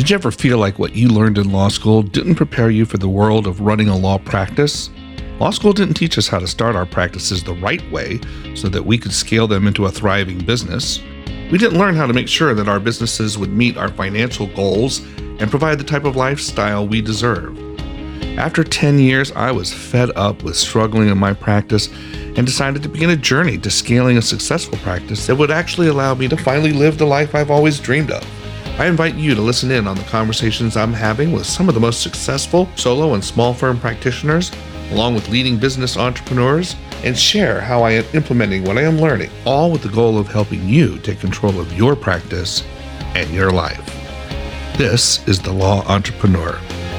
Did you ever feel like what you learned in law school didn't prepare you for the world of running a law practice? Law school didn't teach us how to start our practices the right way so that we could scale them into a thriving business. We didn't learn how to make sure that our businesses would meet our financial goals and provide the type of lifestyle we deserve. After 10 years, I was fed up with struggling in my practice and decided to begin a journey to scaling a successful practice that would actually allow me to finally live the life I've always dreamed of. I invite you to listen in on the conversations I'm having with some of the most successful solo and small firm practitioners, along with leading business entrepreneurs, and share how I am implementing what I am learning, all with the goal of helping you take control of your practice and your life. This is The Law Entrepreneur.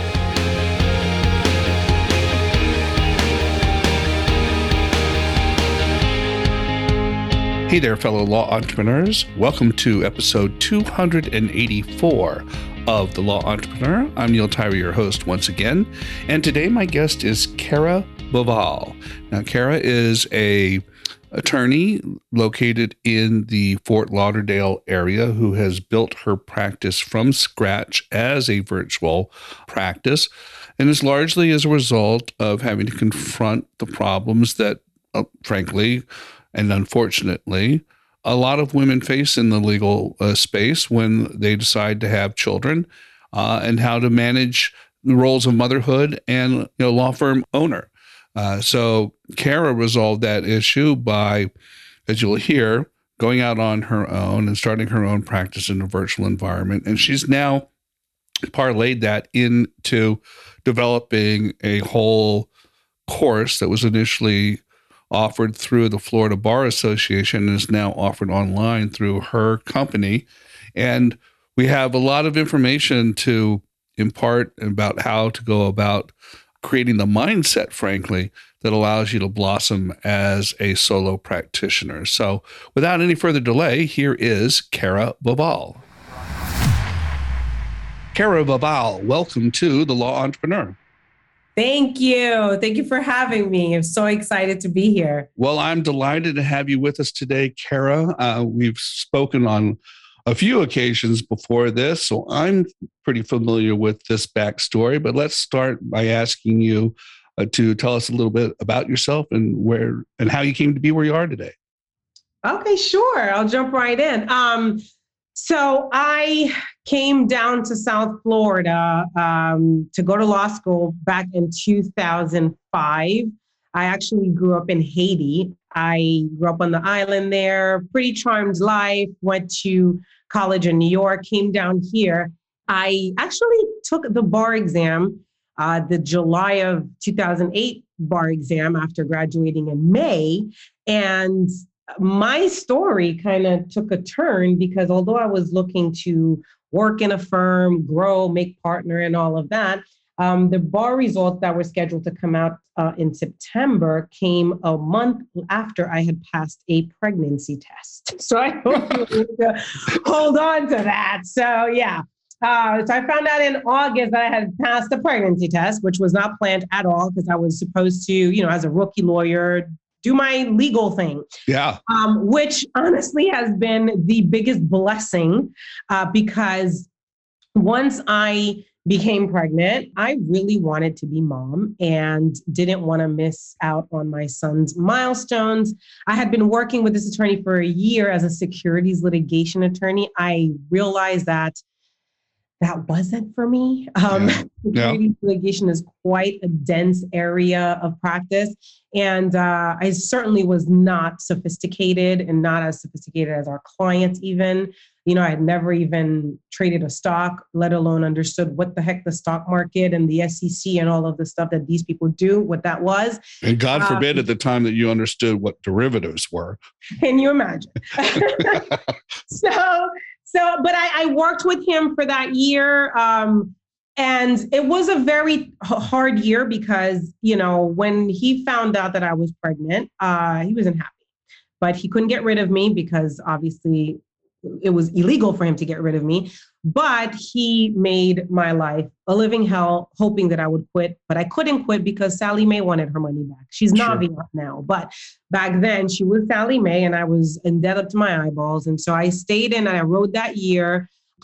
Hey there, fellow law entrepreneurs. Welcome to episode 284 of The Law Entrepreneur. I'm Neil Tyree, your host once again. And today my guest is Kara Boval. Now, Kara is an attorney located in the Fort Lauderdale area who has built her practice from scratch as a virtual practice, and is largely as a result of having to confront the problems that, frankly, and unfortunately, a lot of women face in the legal space when they decide to have children, and how to manage the roles of motherhood and law firm owner. So Kara resolved that issue by, as you'll hear, going out on her own and starting her own practice in a virtual environment. And she's now parlayed that into developing a whole course that was initially offered through the Florida Bar Association and is now offered online through her company. And we have a lot of information to impart about how to go about creating the mindset, frankly, that allows you to blossom as a solo practitioner. So without any further delay, here is Kara Boval. Kara Boval, welcome to The Law Entrepreneur. Thank you. Thank you for having me. I'm so excited to be here. Well, I'm delighted to have you with us today, Kara. We've spoken on a few occasions before this, so I'm pretty familiar with this backstory. But let's start by asking you to tell us a little bit about yourself and where and how you came to be where you are today. Okay, sure. I'll jump right in. So I came down to South Florida to go to law school back in 2005. I actually grew up in Haiti. I grew up on the island there, pretty charmed life, went to college in New York, came down here. I actually took the bar exam, the July of 2008 bar exam after graduating in May. And my story kind of took a turn because although I was looking to work in a firm, grow, make partner and all of that, the bar results that were scheduled to come out in September came a month after I had passed a pregnancy test. So I don't need to hold on to that. So yeah. So I found out in August that I had passed the pregnancy test, which was not planned at all because I was supposed to, as a rookie lawyer, do my legal thing. Yeah. Which honestly has been the biggest blessing because once I became pregnant, I really wanted to be mom and didn't want to miss out on my son's milestones. I had been working with this attorney for a year as a securities litigation attorney. I realized that wasn't for me. Securities litigation is quite a dense area of practice. And I certainly was not sophisticated and not as sophisticated as our clients even. I had never even traded a stock, let alone understood what the heck the stock market and the SEC and all of the stuff that these people do, what that was. And God forbid at the time that you understood what derivatives were. Can you imagine? But I worked with him for that year. And it was a very hard year because, when he found out that I was pregnant, he wasn't happy. But he couldn't get rid of me because obviously it was illegal for him to get rid of me. But he made my life a living hell, hoping that I would quit. But I couldn't quit because Sally Mae wanted her money back. She's Navi now. But back then she was Sally Mae and I was in debt up to my eyeballs. And so I stayed in and I rode that year.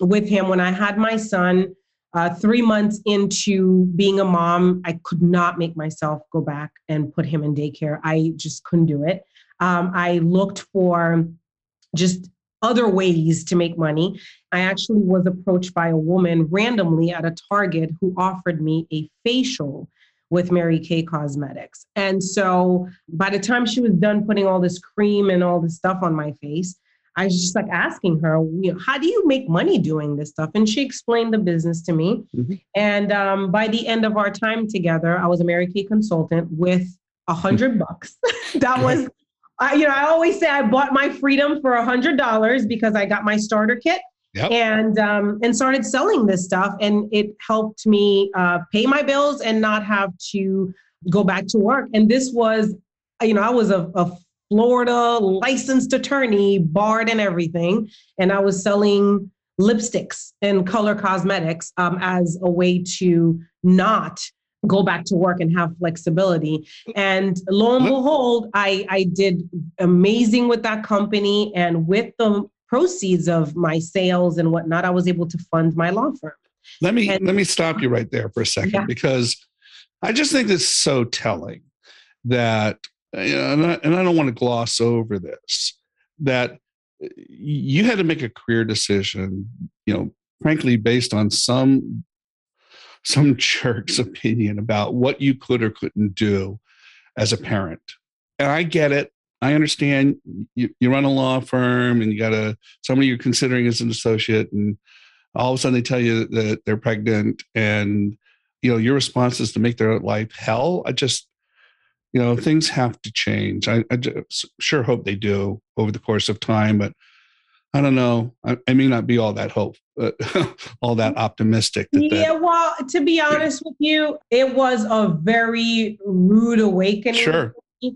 with him when I had my son. 3 months into being a mom, I could not make myself go back and put him in daycare. I just couldn't do it. I looked for just other ways to make money. I actually was approached by a woman randomly at a Target who offered me a facial with Mary Kay Cosmetics. And so by the time she was done putting all this cream and all this stuff on my face, I was just like asking her, how do you make money doing this stuff? And she explained the business to me. Mm-hmm. And by the end of our time together, I was a Mary Kay consultant with $100. That was, I always say I bought my freedom for $100 because I got my starter kit. Yep. And started selling this stuff. And it helped me pay my bills and not have to go back to work. And this was, I was a Florida licensed attorney, barred and everything. And I was selling lipsticks and color cosmetics as a way to not go back to work and have flexibility. And lo and behold, I did amazing with that company. And with the proceeds of my sales and whatnot, I was able to fund my law firm. Let me stop you right there for a second, because I just think this is so telling that, and I don't want to gloss over this, that you had to make a career decision, frankly, based on some jerk's opinion about what you could or couldn't do as a parent. And I get it. I understand you run a law firm and you got somebody you're considering as an associate, and all of a sudden they tell you that they're pregnant, and your response is to make their life hell. I just, things have to change. I just sure hope they do over the course of time, but I don't know. I may not be all that all that optimistic. Well, to be honest with you, it was a very rude awakening. Sure.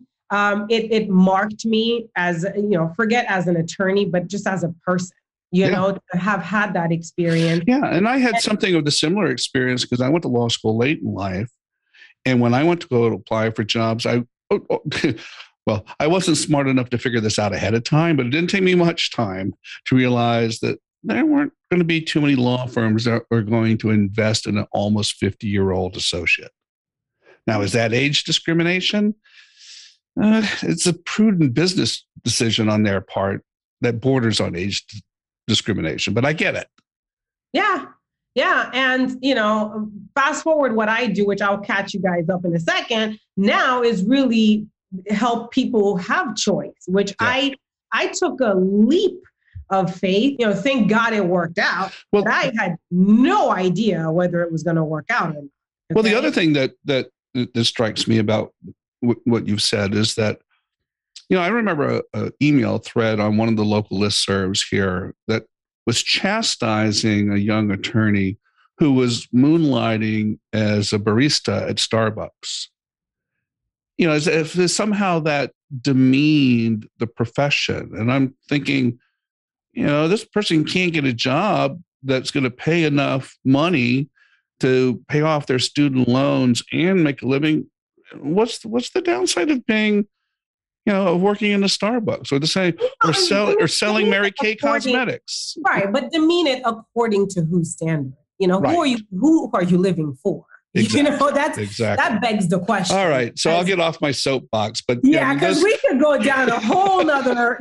It marked me as, forget as an attorney, but just as a person, to have had that experience. Yeah. And I had something of the similar experience because I went to law school late in life. And when I went to go to apply for jobs, I wasn't smart enough to figure this out ahead of time, but it didn't take me much time to realize that there weren't going to be too many law firms that were going to invest in an almost 50-year-old associate. Now, is that age discrimination? It's a prudent business decision on their part that borders on age discrimination, but I get it. Yeah. Yeah. And, fast forward what I do, which I'll catch you guys up in a second, now is really help people have choice, which I took a leap of faith. Thank God it worked out, but I had no idea whether it was going to work out or not. Okay? Well, the other thing that strikes me about what you've said is that, I remember an email thread on one of the local listservs here that was chastising a young attorney who was moonlighting as a barista at Starbucks. As if somehow that demeaned the profession. And I'm thinking, this person can't get a job that's going to pay enough money to pay off their student loans and make a living. What's the downside of being, of working in a Starbucks or to say or selling Mary Kay Cosmetics? Right, but demean it according to whose standard? Right. Who are you living for? Exactly. That begs the question. All right, so I'll get off my soapbox, but because we could go down a whole nother,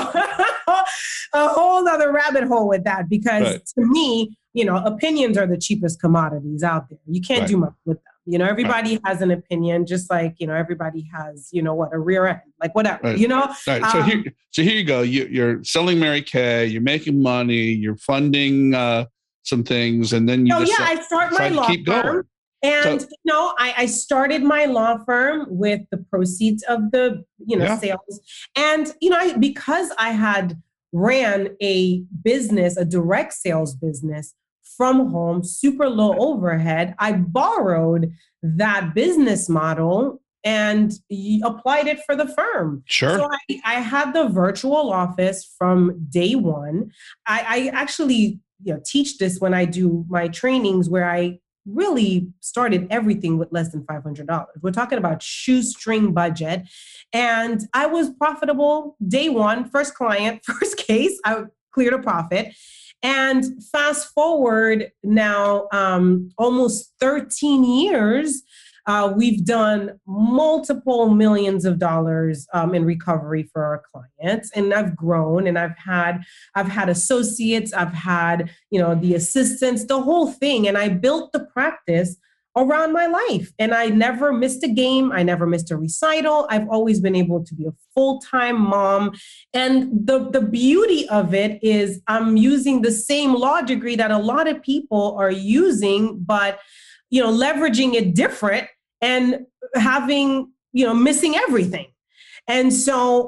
a whole nother rabbit hole with that. Because to me, opinions are the cheapest commodities out there. You can't do much with them. Everybody has an opinion, just like, everybody has, a rear end, like whatever, Right. Right. So here you go. You're selling Mary Kay, you're making money, you're funding some things, and then I start my law firm. And, I started my law firm with the proceeds of the, sales. And, because I had ran a business, a direct sales business from home, super low overhead, I borrowed that business model and applied it for the firm. Sure. So I had the virtual office from day one. I actually, teach this when I do my trainings where I really started everything with less than $500. We're talking about shoestring budget. And I was profitable day one, first client, first case, I cleared a profit. And fast forward now, almost 13 years, we've done multiple millions of dollars in recovery for our clients, and I've grown, and I've had associates, I've had the assistants, the whole thing, and I built the practice around my life, and I never missed a game, I never missed a recital. I've always been able to be a full-time mom, and the beauty of it is I'm using the same law degree that a lot of people are using, but leveraging it different and having, missing everything. And so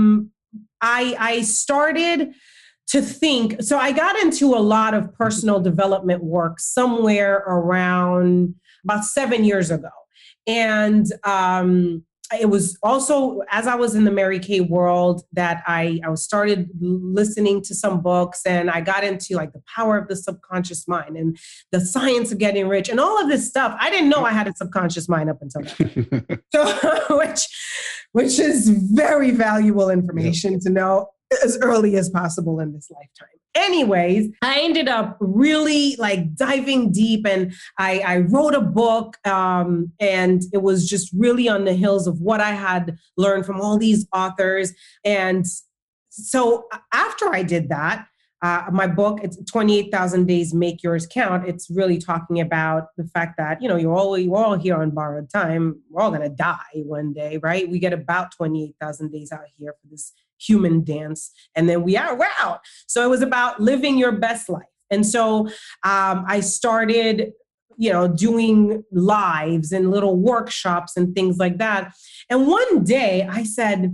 I started to think, so I got into a lot of personal development work somewhere around about 7 years ago. And it was also, as I was in the Mary Kay world, that I started listening to some books, and I got into like the power of the subconscious mind and the science of getting rich and all of this stuff. I didn't know I had a subconscious mind up until that. So, which is very valuable information to know as early as possible in this lifetime. Anyways, I ended up really like diving deep, and I wrote a book, and it was just really on the heels of what I had learned from all these authors. And so after I did that, my book, it's 28,000 Days Make Yours Count. It's really talking about the fact that, you're all here on borrowed time. We're all going to die one day, right? We get about 28,000 days out here for this human dance, and then we're out. So it was about living your best life. And so I started, doing lives and little workshops and things like that. And one day I said,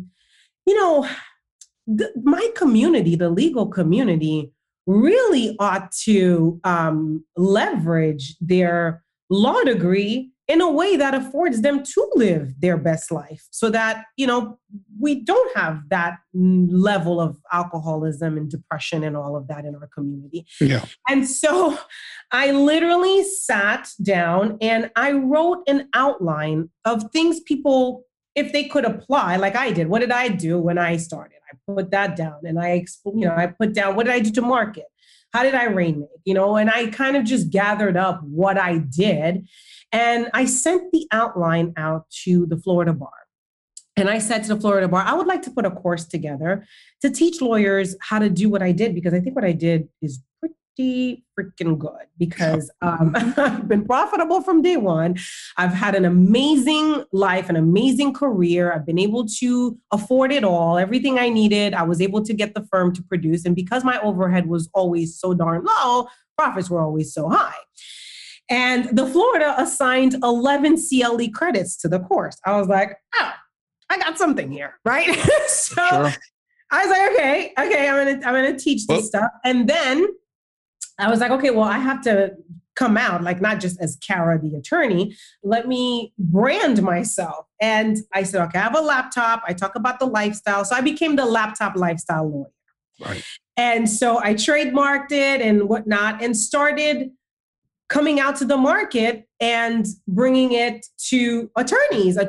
my community, the legal community, really ought to leverage their law degree in a way that affords them to live their best life, so that, we don't have that level of alcoholism and depression and all of that in our community. Yeah. And so I literally sat down and I wrote an outline of things people, if they could apply, like I did. What did I do when I started? I put that down, and I put down, what did I do to market? How did I rainmake? And I kind of just gathered up what I did, and I sent the outline out to the Florida Bar. And I said to the Florida Bar, I would like to put a course together to teach lawyers how to do what I did, because I think what I did is pretty freaking good, because I've been profitable from day one. I've had an amazing life, an amazing career. I've been able to afford it all, everything I needed. I was able to get the firm to produce. And because my overhead was always so darn low, profits were always so high. And the Florida assigned 11 CLE credits to the course. I was like, oh, I got something here, right? So sure. I was like, okay, I'm gonna teach this stuff. And then I was like, okay, well, I have to come out, like not just as Kara, the attorney, let me brand myself. And I said, okay, I have a laptop. I talk about the lifestyle. So I became the laptop lifestyle lawyer. Right. And so I trademarked it and whatnot, and started coming out to the market and bringing it to attorneys,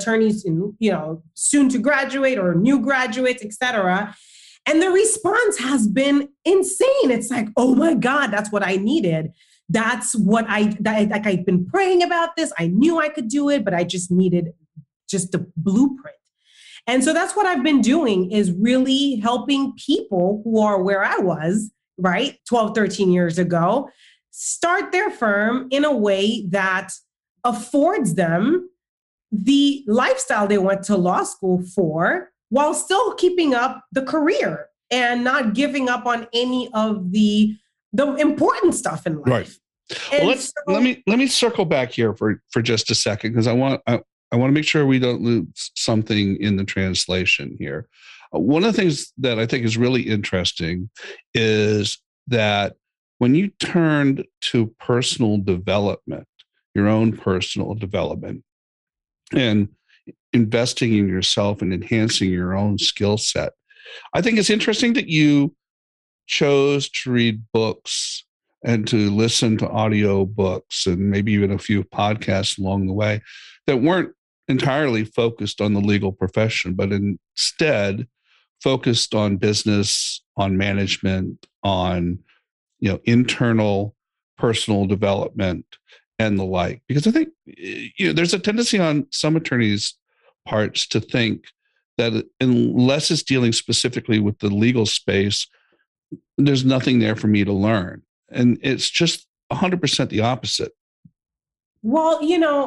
soon to graduate or new graduates, et cetera. And the response has been insane. It's like, oh my God, that's what I needed. That's what I've been praying about this. I knew I could do it, but I just needed just the blueprint. And so that's what I've been doing, is really helping people who are where I was, right, 12, 13 years ago, start their firm in a way that affords them the lifestyle they went to law school for, while still keeping up the career and not giving up on any of the important stuff in life. Right. Well, let me circle back here for just a second, because I want to make sure we don't lose something in the translation here. One of the things that I think is really interesting is that when you turned to personal development, your own personal development, and investing in yourself and enhancing your own skill set, I think it's interesting that you chose to read books and to listen to audio books and maybe even a few podcasts along the way that weren't entirely focused on the legal profession, but instead focused on business, on management, on internal personal development and the like. Because I think, there's a tendency on some attorneys' parts to think that unless it's dealing specifically with the legal space, there's nothing there for me to learn. And it's just 100% the opposite. Well,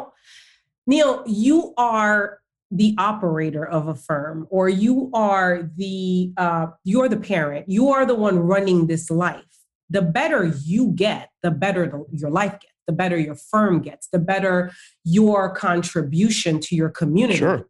Neil, you are the operator of a firm, or you're the parent. You are the one running this life. The better you get, the better your life gets, the better your firm gets, the better your contribution to your community. Sure.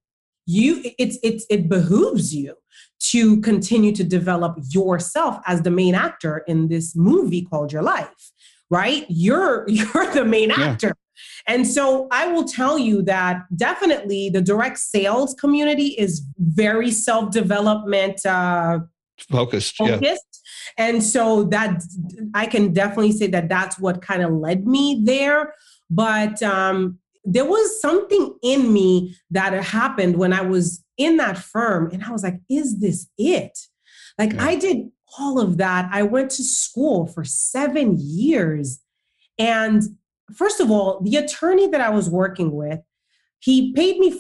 It behooves you to continue to develop yourself as the main actor in this movie called your life, right? You're the main actor. And so I will tell you that definitely the direct sales community is very self-development focused. Yeah. And so that I can definitely say that that's what kind of led me there. But there was something in me that happened when I was in that firm, and I was like, is this it? Like, I did all of that. I went to school for 7 years. And first of all, the attorney that I was working with, he paid me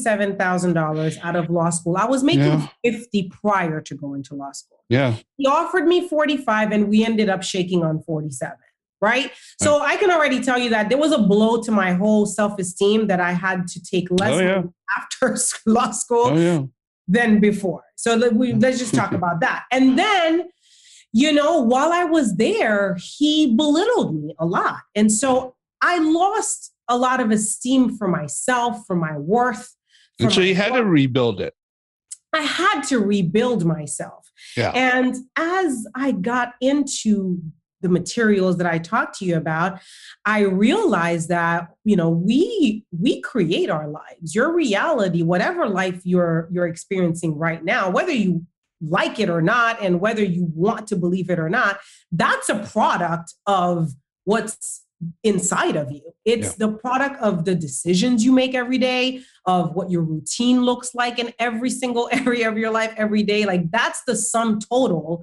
$47,000 out of law school. I was making $50 prior to going to law school. Yeah. He offered me $45 and we ended up shaking on $47, right? So I can already tell you that there was a blow to my whole self-esteem that I had to take less after law school than before. So let's just talk about that. And then, while I was there, he belittled me a lot. And so I lost a lot of esteem for myself, for my worth. And so you had to rebuild it. I had to rebuild myself. Yeah. And as I got into the materials that I talked to you about, I realized that, we create our lives. Your reality, whatever life you're experiencing right now, whether you like it or not, and whether you want to believe it or not, that's a product of what's inside of you. It's the product of the decisions you make every day, of what your routine looks like in every single area of your life every day. Like, that's the sum total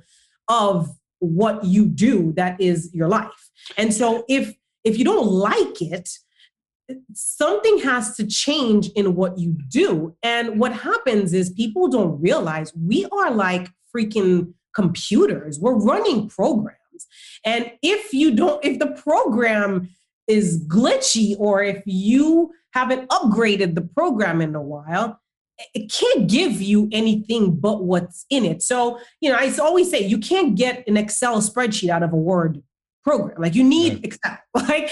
of what you do that is your life. And so if you don't like it, something has to change in what you do. And what happens is people don't realize we are like freaking computers. We're running programs. And if the program is glitchy, or if you haven't upgraded the program in a while, it can't give you anything but what's in it. So, I always say you can't get an Excel spreadsheet out of a Word program. Like, you need Excel. Like,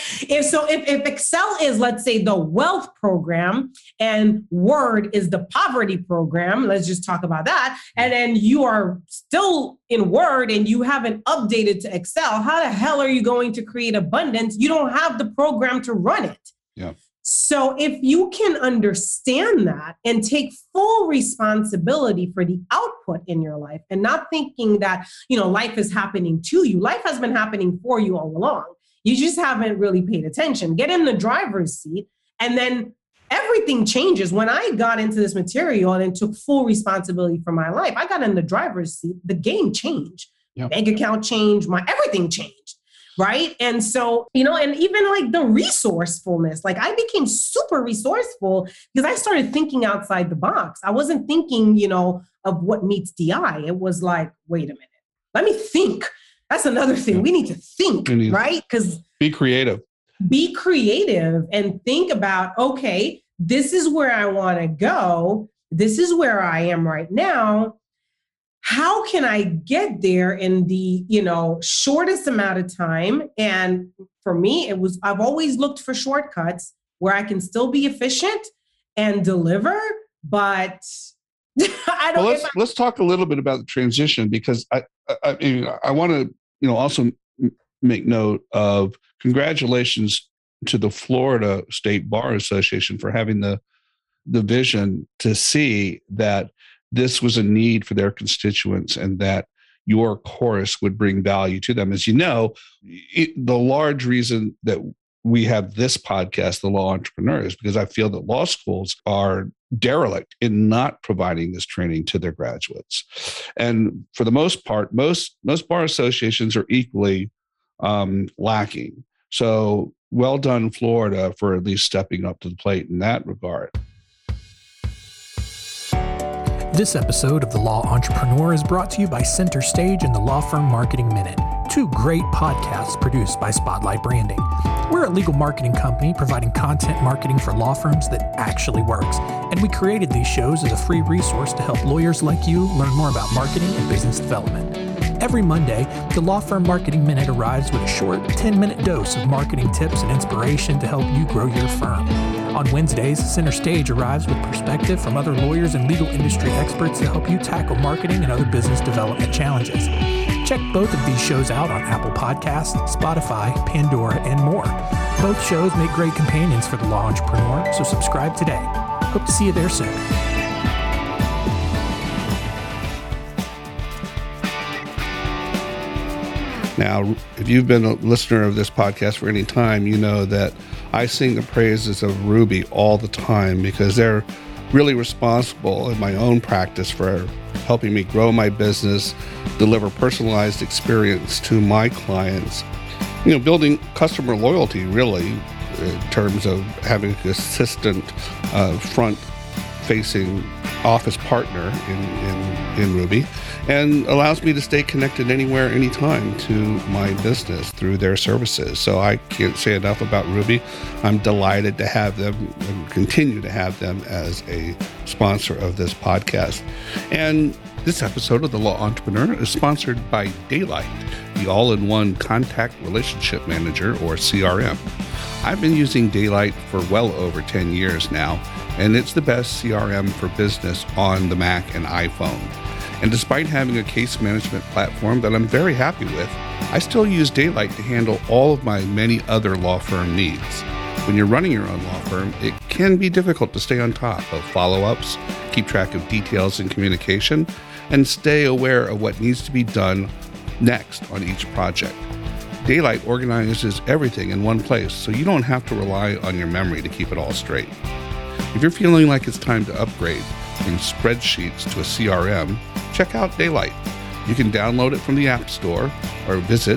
if Excel is, let's say, the wealth program and Word is the poverty program, let's just talk about that. And then you are still in Word and you haven't updated to Excel, how the hell are you going to create abundance? You don't have the program to run it. Yeah. So if you can understand that and take full responsibility for the output in your life, and not thinking that, life is happening to you. Life has been happening for you all along. You just haven't really paid attention. Get in the driver's seat, and then everything changes. When I got into this material and took full responsibility for my life, I got in the driver's seat. The game changed. Yep. Bank account changed. Everything changed. Right. And so, and even like the resourcefulness, like I became super resourceful because I started thinking outside the box. I wasn't thinking, of what meets the eye. It was like, wait a minute, let me think. That's another thing. Yeah. We need to think, right? Because be creative and think about, okay, this is where I want to go. This is where I am right now. How can I get there in the, shortest amount of time? And for me, I've always looked for shortcuts where I can still be efficient and deliver, but I don't. Well, let's talk a little bit about the transition, because I want to, also make note of congratulations to the Florida State Bar Association for having the vision to see that this was a need for their constituents and that your course would bring value to them. As you know, the large reason that we have this podcast, The Law Entrepreneur, is because I feel that law schools are derelict in not providing this training to their graduates. And for the most part, most bar associations are equally lacking. So well done, Florida, for at least stepping up to the plate in that regard. This episode of The Law Entrepreneur is brought to you by Center Stage and the Law Firm Marketing Minute, two great podcasts produced by Spotlight Branding. We're a legal marketing company providing content marketing for law firms that actually works, and we created these shows as a free resource to help lawyers like you learn more about marketing and business development. Every Monday, the Law Firm Marketing Minute arrives with a short 10-minute dose of marketing tips and inspiration to help you grow your firm. On Wednesdays, Center Stage arrives with perspective from other lawyers and legal industry experts to help you tackle marketing and other business development challenges. Check both of these shows out on Apple Podcasts, Spotify, Pandora, and more. Both shows make great companions for the law entrepreneur, so subscribe today. Hope to see you there soon. Now, if you've been a listener of this podcast for any time, you know that I sing the praises of Ruby all the time because they're really responsible in my own practice for helping me grow my business, deliver personalized experience to my clients, building customer loyalty, really, in terms of having a consistent front-facing office partner in Ruby, and allows me to stay connected anywhere, anytime to my business through their services. So I can't say enough about Ruby. I'm delighted to have them and continue to have them as a sponsor of this podcast. And this episode of The Law Entrepreneur is sponsored by Daylight, the all-in-one contact relationship manager, or CRM. I've been using Daylight for well over 10 years now, and it's the best CRM for business on the Mac and iPhone. And despite having a case management platform that I'm very happy with, I still use Daylight to handle all of my many other law firm needs. When you're running your own law firm, it can be difficult to stay on top of follow-ups, keep track of details in communication, and stay aware of what needs to be done next on each project. Daylight organizes everything in one place, so you don't have to rely on your memory to keep it all straight. If you're feeling like it's time to upgrade from spreadsheets to a CRM, check out Daylight. You can download it from the App Store or visit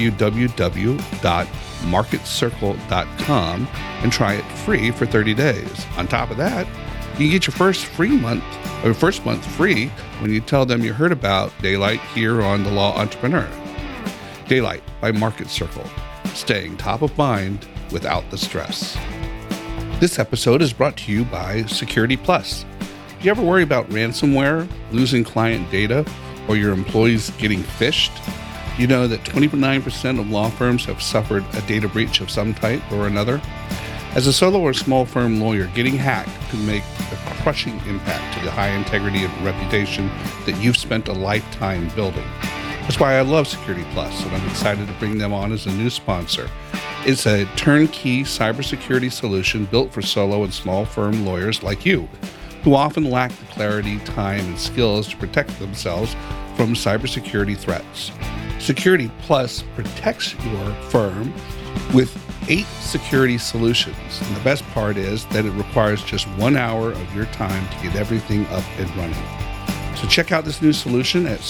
www.marketcircle.com and try it free for 30 days. On top of that, you can get your first month free when you tell them you heard about Daylight here on The Law Entrepreneur. Daylight by Market Circle, staying top of mind without the stress. This episode is brought to you by Security Plus. Do you ever worry about ransomware, losing client data, or your employees getting phished? You know that 29% of law firms have suffered a data breach of some type or another? As a solo or small firm lawyer, getting hacked can make a crushing impact to the high integrity and reputation that you've spent a lifetime building. That's why I love Security Plus, and I'm excited to bring them on as a new sponsor. It's a turnkey cybersecurity solution built for solo and small firm lawyers like you, who often lack the clarity, time, and skills to protect themselves from cybersecurity threats. Security Plus protects your firm with 8 security solutions. And the best part is that it requires just 1 hour of your time to get everything up and running. So check out this new solution at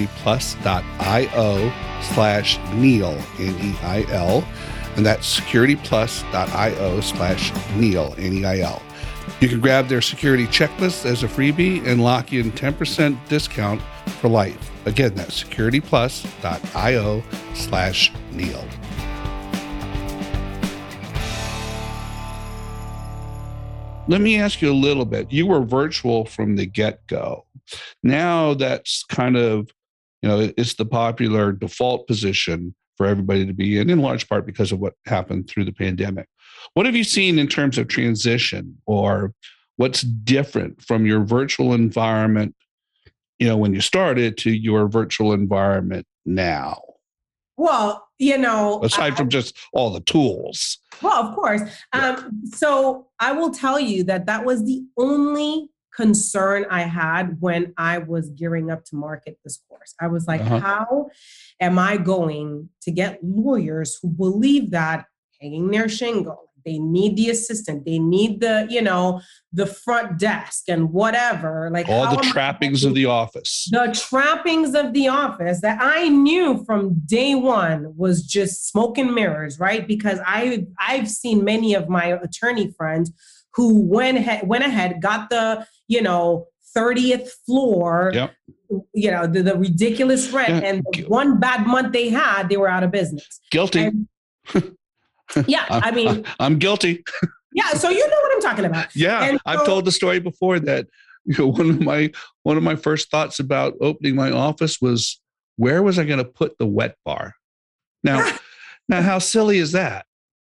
securityplus.io/Neil, Neil, and that's securityplus.io/Neil, Neil. You can grab their security checklist as a freebie and lock in 10% discount for life. Again, that's securityplus.io/Neil. Let me ask you a little bit. You were virtual from the get-go. Now that's kind of, it's the popular default position for everybody to be in large part because of what happened through the pandemic. What have you seen in terms of transition, or what's different from your virtual environment, when you started, to your virtual environment now? Well, aside from just all the tools. Well, of course. So I will tell you that was the only concern I had when I was gearing up to market this course. I was like, how am I going to get lawyers who believe that hanging their shingle, they need the assistant, they need the front desk and whatever. Like all the trappings of the office. The trappings of the office that I knew from day one was just smoke and mirrors, right? Because I've seen many of my attorney friends who went ahead, got the 30th floor, yep. The ridiculous rent, and the one bad month they had, they were out of business. Guilty. Yeah, I mean, I'm guilty. Yeah, so you know what I'm talking about. Yeah, I've told the story before that one of my first thoughts about opening my office was, where was I going to put the wet bar? Now, how silly is that?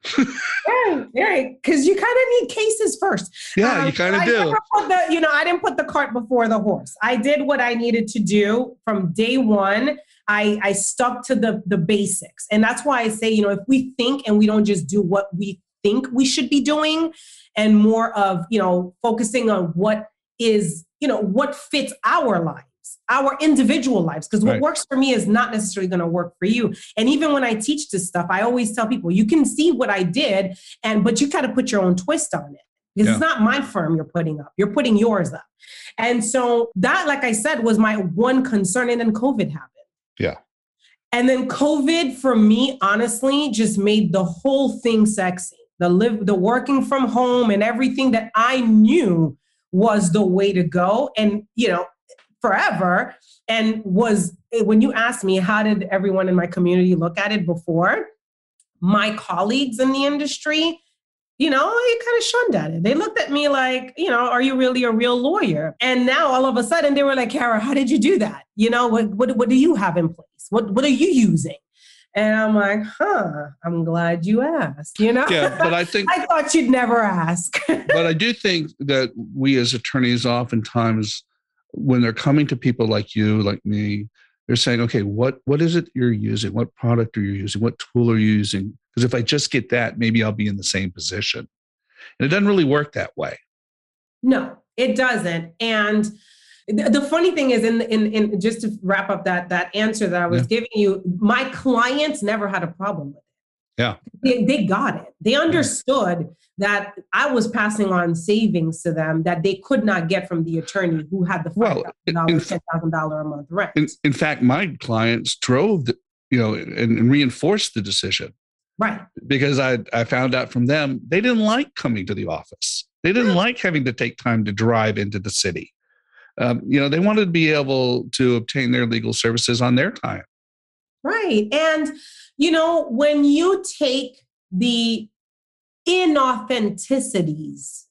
Right, because you kind of need cases first. Yeah, you kind of do. I didn't put the cart before the horse. I did what I needed to do from day one. I stuck to the basics. And that's why I say, if we think and we don't just do what we think we should be doing, and more of, focusing on what is, what fits our lives, our individual lives. Because what works for me is not necessarily going to work for you. And even when I teach this stuff, I always tell people, you can see what I did, but you got to put your own twist on it. Because it's not my firm you're putting up. You're putting yours up. And so that, like I said, was my one concern. And then COVID happened. Yeah. And then COVID, for me, honestly, just made the whole thing sexy. The working from home and everything that I knew was the way to go. And, forever. And when you asked me, how did everyone in my community look at it before? My colleagues in the industry, they kind of shunned at it. They looked at me like, are you really a real lawyer? And now all of a sudden they were like, Kara, how did you do that? What do you have in place? What are you using? And I'm like, I'm glad you asked, Yeah, but I think I thought you'd never ask. But I do think that we as attorneys, oftentimes when they're coming to people like you, like me, they're saying, okay, what is it you're using? What product are you using? What tool are you using? Because if I just get that, maybe I'll be in the same position. And it doesn't really work that way. No, it doesn't. And the funny thing is, in just to wrap up that answer that I was giving you, my clients never had a problem with it. Yeah. They got it. They understood that I was passing on savings to them that they could not get from the attorney who had the $5,000, $10,000 a month rent. In fact, my clients drove and reinforced the decision. Right. Because I found out from them, they didn't like coming to the office. They didn't like having to take time to drive into the city. They wanted to be able to obtain their legal services on their time. Right. And, when you take the inauthenticities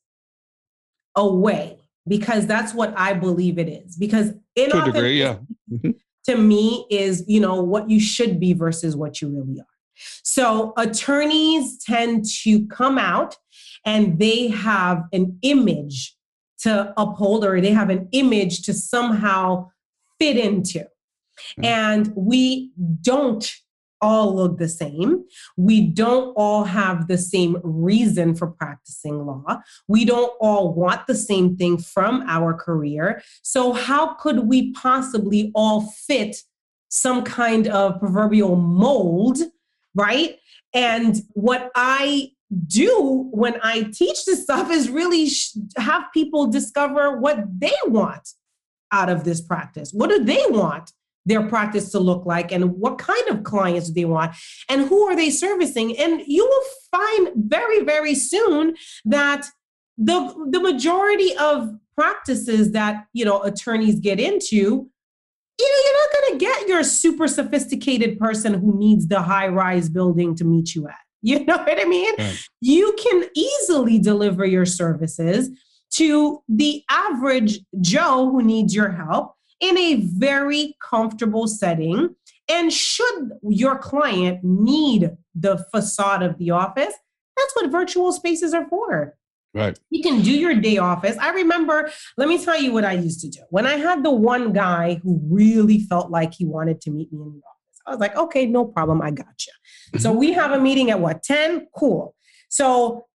away, because that's what I believe it is, because inauthenticity to me is, what you should be versus what you really are. So attorneys tend to come out and they have an image to uphold, or they have an image to somehow fit into. Mm-hmm. And we don't all look the same. We don't all have the same reason for practicing law. We don't all want the same thing from our career. So how could we possibly all fit some kind of proverbial mold, right? And what I do when I teach this stuff is really have people discover what they want out of this practice. What do they want their practice to look like, and what kind of clients do they want, and who are they servicing? And you will find very, very soon that the majority of practices that, attorneys get into, you're not going to get your super sophisticated person who needs the high-rise building to meet you at. You know what I mean? Right. You can easily deliver your services to the average Joe who needs your help in a very comfortable setting. And should your client need the facade of the office, that's what virtual spaces are for. Right. You can do your day office. I remember, let me tell you what I used to do. When I had the one guy who really felt like he wanted to meet me in the office, I was like, okay, no problem. I got you. Mm-hmm. So we have a meeting at 10? Cool. So,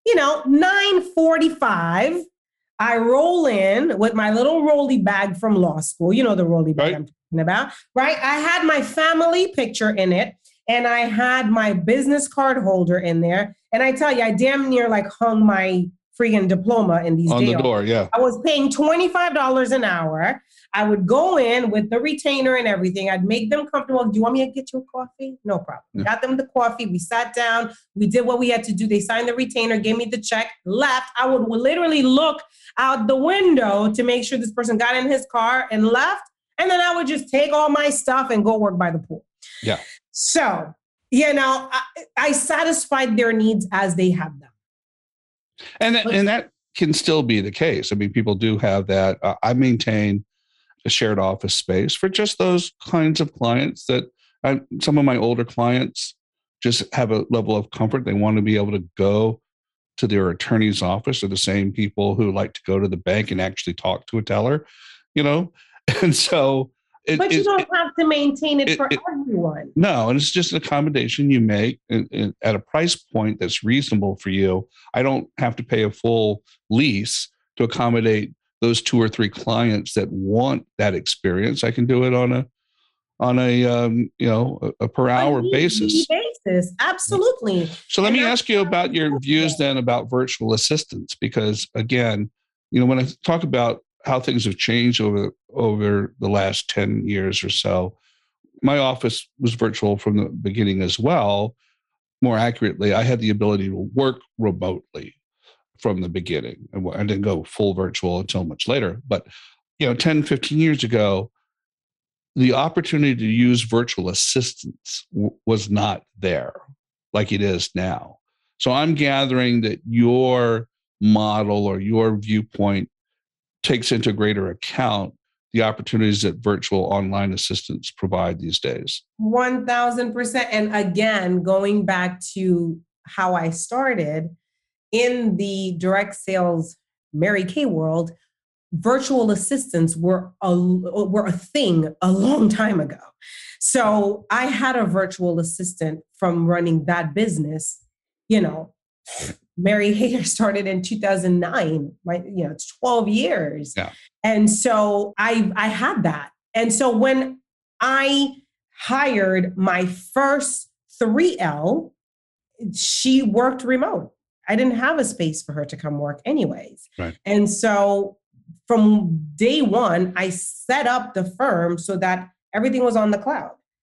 9:45, I roll in with my little rolly bag from law school. You know the rolly bag I'm talking about, right? I had my family picture in it. and I had my business card holder in there. And I tell you, I damn near like hung my freaking diploma in these on days. the door. Yeah. I was paying $25 an hour. I would go in with the retainer and everything. I'd make them comfortable. Do you want me to get you a coffee? No problem. Yeah. Got them the coffee. We sat down. We did what we had to do. They signed the retainer, gave me the check, left. I would literally look out the window to make sure this person got in his car and left. And then I would just take all my stuff and go work by the pool. Yeah. So, I satisfied their needs as they have them. And that can still be the case. I mean, people do have that. I maintain a shared office space for just those kinds of clients that some of my older clients just have a level of comfort. They want to be able to go to their attorney's office, or the same people who like to go to the bank and actually talk to a teller, And so but you don't have to maintain it for everyone. No, and it's just an accommodation you make at a price point that's reasonable for you. I don't have to pay a full lease to accommodate those 2 or 3 clients that want that experience. I can do it on a per hour basis. Absolutely. So let me ask you about your views then about virtual assistants, because again, when I talk about how things have changed over the last 10 years or so, my office was virtual from the beginning as well. More accurately, I had the ability to work remotely from the beginning. I didn't go full virtual until much later. But 10, 15 years ago, the opportunity to use virtual assistants was not there like it is now. So I'm gathering that your model or your viewpoint takes into greater account the opportunities that virtual online assistants provide these days. 1,000%. And again, going back to how I started in the direct sales Mary Kay world, virtual assistants were a thing a long time ago. So I had a virtual assistant from running that business. Mary Hager started in 2009. It's 12 years. Yeah. And so I had that. And so when I hired my first 3L, she worked remote. I didn't have a space for her to come work anyways. Right. And so from day one, I set up the firm so that everything was on the cloud.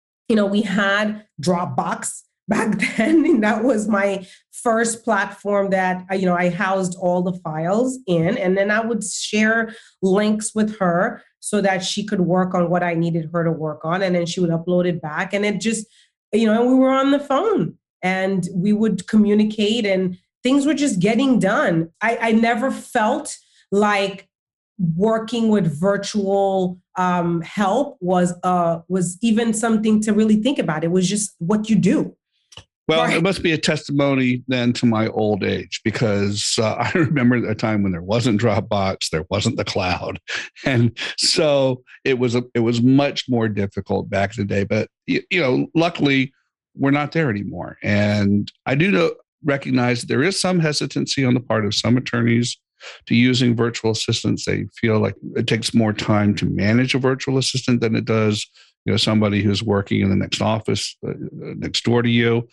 We had Dropbox back then, and that was my first platform that I housed all the files in, and then I would share links with her so that she could work on what I needed her to work on, and then she would upload it back, and it just, and we were on the phone and we would communicate, and things were just getting done. I never felt like working with virtual help was even something to really think about. It was just what you do. Well, Right. It must be a testimony then to my old age, because I remember a time when there wasn't Dropbox, there wasn't the cloud, and so it was much more difficult back in the day. But luckily, we're not there anymore, and I do recognize that there is some hesitancy on the part of some attorneys to using virtual assistants. They feel like it takes more time to manage a virtual assistant than it does, somebody who's working in the next office next door to you.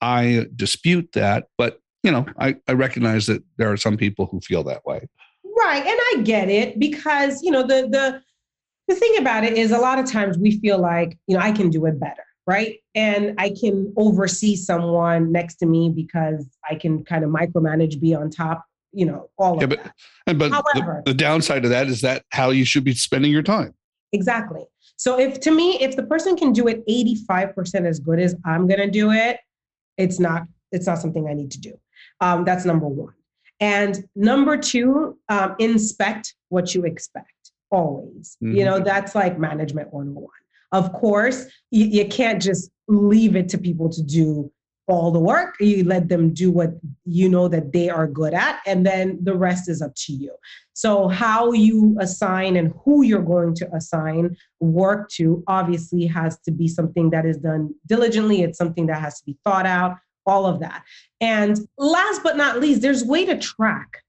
I dispute that, but I recognize that there are some people who feel that way. Right. And I get it, because, the thing about it is a lot of times we feel like, I can do it better. Right. And I can oversee someone next to me because I can kind of micromanage, be on top, all of that. But However, the downside of that is that how you should be spending your time. Exactly. So if the person can do it 85% as good as I'm going to do it, it's not something I need to do. That's number one. And number two, inspect what you expect always. Mm-hmm. That's like management 101. Of course, you can't just leave it to people to do all the work. You let them do what that they are good at, and then the rest is up to you. So how you assign and who you're going to assign work to obviously has to be something that is done diligently. It's something that has to be thought out, all of that. And last but not least, there's a way to track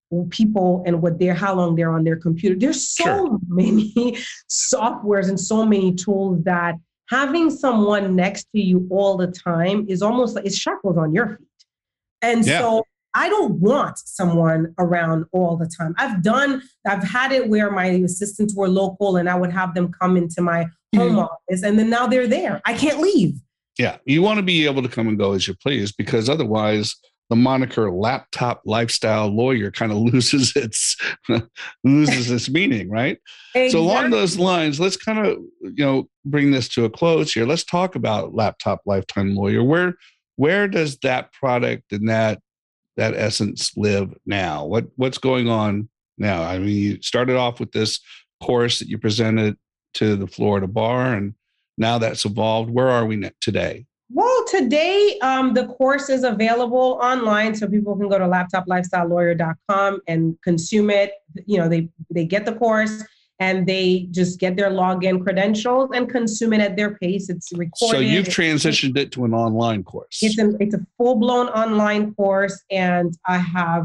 people and how long they're on their computer. There's so many softwares and so many tools that having someone next to you all the time is almost like it's shackles on your feet. And so I don't want someone around all the time. I've had it where my assistants were local and I would have them come into my home office and then now they're there. I can't leave. Yeah. You want to be able to come and go as you please, because otherwise the moniker laptop lifestyle lawyer kind of loses its meaning, right? Exactly. So along those lines, let's kind of, bring this to a close here. Let's talk about laptop lifetime lawyer. Where does that product and that essence live now? What's going on now? I mean, you started off with this course that you presented to the Florida Bar, and now that's evolved. Where are we today? Well, today, the course is available online, so people can go to laptoplifestylelawyer.com and consume it. They get the course and they just get their login credentials and consume it at their pace. It's recorded. So you've transitioned it to an online course. It's a full-blown online course, and I have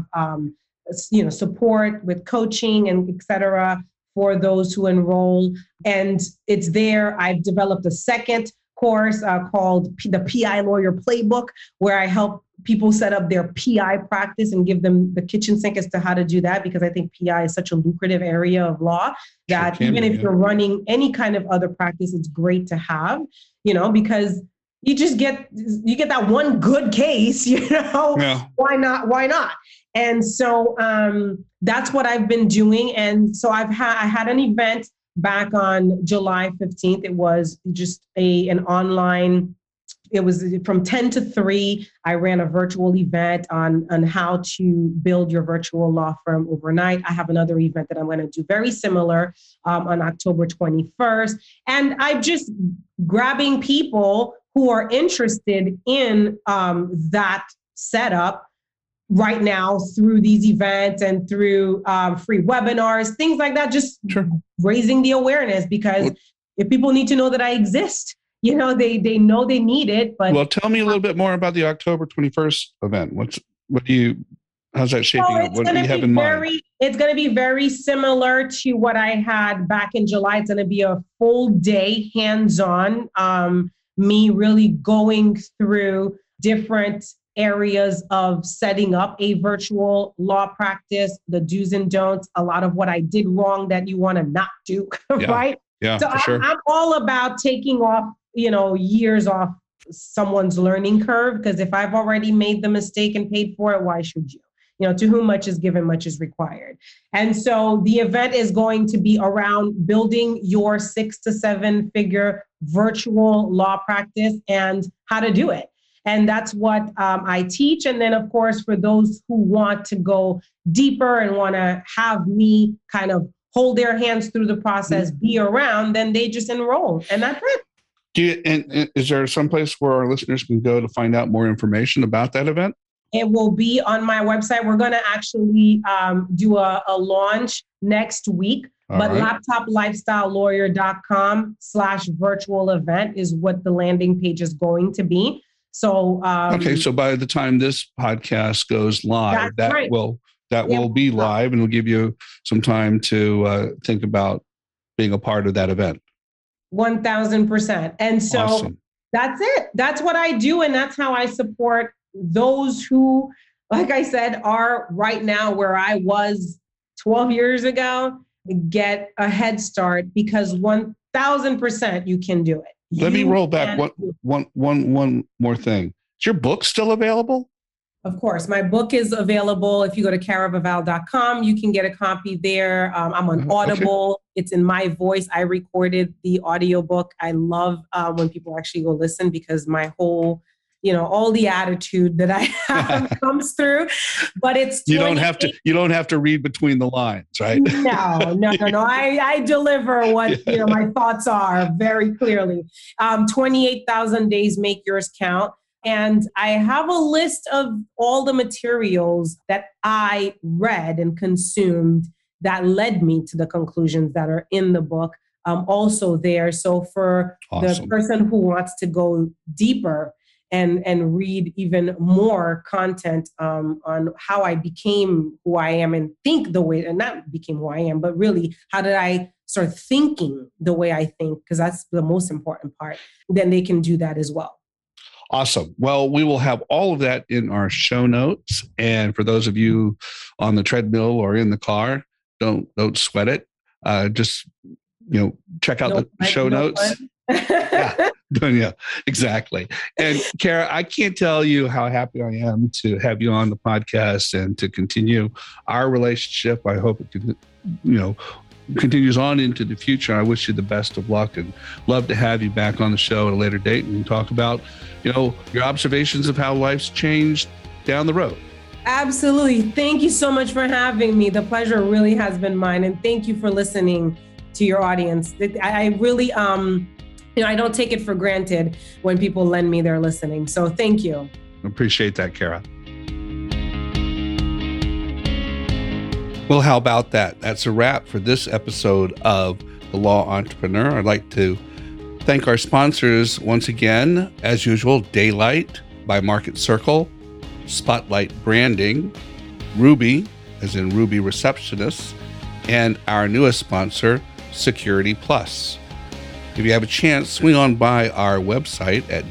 support with coaching and et cetera for those who enroll. And it's there. I've developed a second course called the PI Lawyer Playbook, where I help people set up their PI practice and give them the kitchen sink as to how to do that, because I think PI is such a lucrative area of law that even if you're running any kind of other practice, it's great to have, because you get that one good case, Why not? And so that's what I've been doing. And so I had an event back on July 15th. It was just an online. It was from 10 to 3. I ran a virtual event on how to build your virtual law firm overnight. I have another event that I'm going to do very similar on October 21st. And I'm just grabbing people who are interested in that setup right now through these events and through free webinars, things like that, just raising the awareness, because if people need to know that I exist, they know they need it. But well, tell me a little bit more about the October 21st event. How's that shaping up? What do you have in mind? It's going to be very similar to what I had back in July. It's going to be a full day hands-on, me really going through different areas of setting up a virtual law practice, the do's and don'ts, a lot of what I did wrong that you want to not do, right? Yeah, so sure. I'm all about taking off, years off someone's learning curve, because if I've already made the mistake and paid for it, why should you? To whom much is given, much is required. And so the event is going to be around building your 6 to 7 figure virtual law practice and how to do it. And that's what I teach. And then, of course, for those who want to go deeper and want to have me kind of hold their hands through the process, be around, then they just enroll. And that's it. And is there some place where our listeners can go to find out more information about that event? It will be on my website. We're going to actually do a launch next week. But laptoplifestylelawyer.com/virtual event is what the landing page is going to be. So so by the time this podcast goes live, will be live, and will give you some time to think about being a part of that event. 1,000%. And so awesome. That's it. That's what I do, and that's how I support those who, like I said, are right now where I was 12 years ago. Get a head start, because 1,000% you can do it. Let me roll back one more thing. Is your book still available? Of course. My book is available. If you go to carabaval.com, you can get a copy there. I'm on Audible. Okay. It's in my voice. I recorded the audiobook. I love when people actually go listen, because my whole, all the attitude that I have comes through. But it's you don't have to read between the lines, right? No. I deliver what my thoughts are very clearly. 28,000 Days Make Yours Count. And I have a list of all the materials that I read and consumed that led me to the conclusions that are in the book, also there. So for the person who wants to go deeper and read even more content on how I became who I am and think the way, and not became who I am, but really how did I start thinking the way I think, because that's the most important part, then they can do that as well. Awesome. Well, we will have all of that in our show notes. And for those of you on the treadmill or in the car, don't sweat it. Just, check out the show notes. Yeah, exactly. And Kara, I can't tell you how happy I am to have you on the podcast and to continue our relationship. I hope it can, continues on into the future. I wish you the best of luck and love to have you back on the show at a later date and talk about, your observations of how life's changed down the road. Absolutely. Thank you so much for having me. The pleasure really has been mine. And thank you for listening to your audience. I really, I don't take it for granted when people lend me their listening. So thank you. Appreciate that, Kara. Well, how about that? That's a wrap for this episode of The Law Entrepreneur. I'd like to thank our sponsors once again, as usual, Daylight by Market Circle, Spotlight Branding, Ruby, as in Ruby Receptionist, and our newest sponsor, Security Plus. If you have a chance, swing on by our website at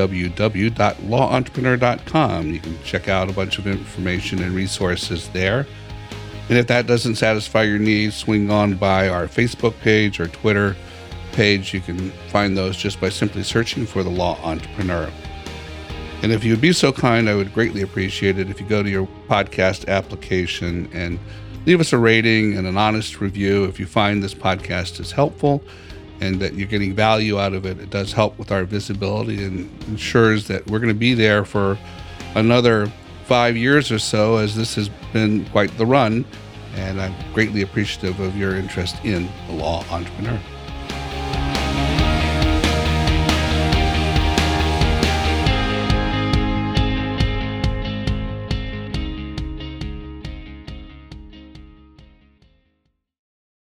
www.lawentrepreneur.com. You can check out a bunch of information and resources there. And if that doesn't satisfy your needs, swing on by our Facebook page or Twitter page. You can find those just by simply searching for The Law Entrepreneur. And if you would be so kind, I would greatly appreciate it if you go to your podcast application and leave us a rating and an honest review. If you find this podcast is helpful and that you're getting value out of it, it does help with our visibility and ensures that we're going to be there for another 5 years or so, as this has been quite the run. And I'm greatly appreciative of your interest in The Law Entrepreneur.